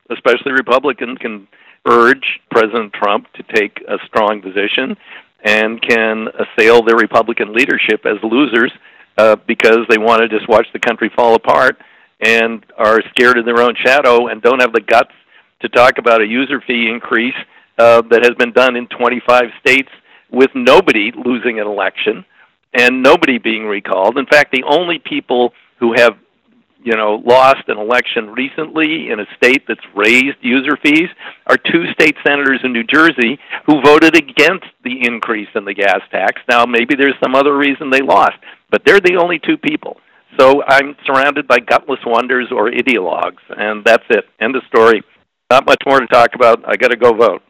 especially Republicans, can urge President Trump to take a strong position and can assail their Republican leadership as losers because they want to just watch the country fall apart and are scared of their own shadow and don't have the guts to talk about a user fee increase that has been done in 25 states with nobody losing an election and nobody being recalled. In fact, the only people who have lost an election recently in a state that's raised user fees are two state senators in New Jersey who voted against the increase in the gas tax. Now, maybe there's some other reason they lost, but they're the only two people. So I'm surrounded by gutless wonders or ideologues, and that's it. End of story. Not much more to talk about. I got to go vote.